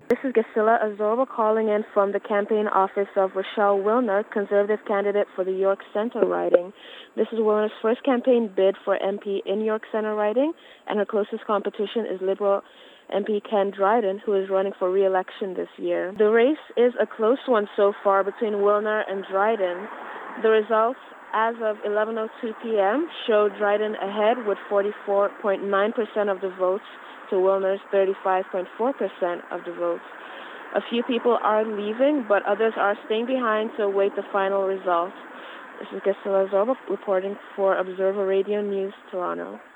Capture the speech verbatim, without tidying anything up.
This is Gisela Azorba calling in from the campaign office of Rochelle Wilner, Conservative candidate for the York Centre riding. This is Wilner's first campaign bid for M P in York Centre riding, and her closest competition is Liberal M P Ken Dryden, who is running for re-election this year. The race is a close one so far between Wilner and Dryden. The results as of eleven oh two p.m. show Dryden ahead with forty-four point nine percent of the votes to Wilner's thirty-five point four percent of the votes. A few people are leaving, but others are staying behind to await the final results. This is Gisela Zorba reporting for Observer Radio News, Toronto.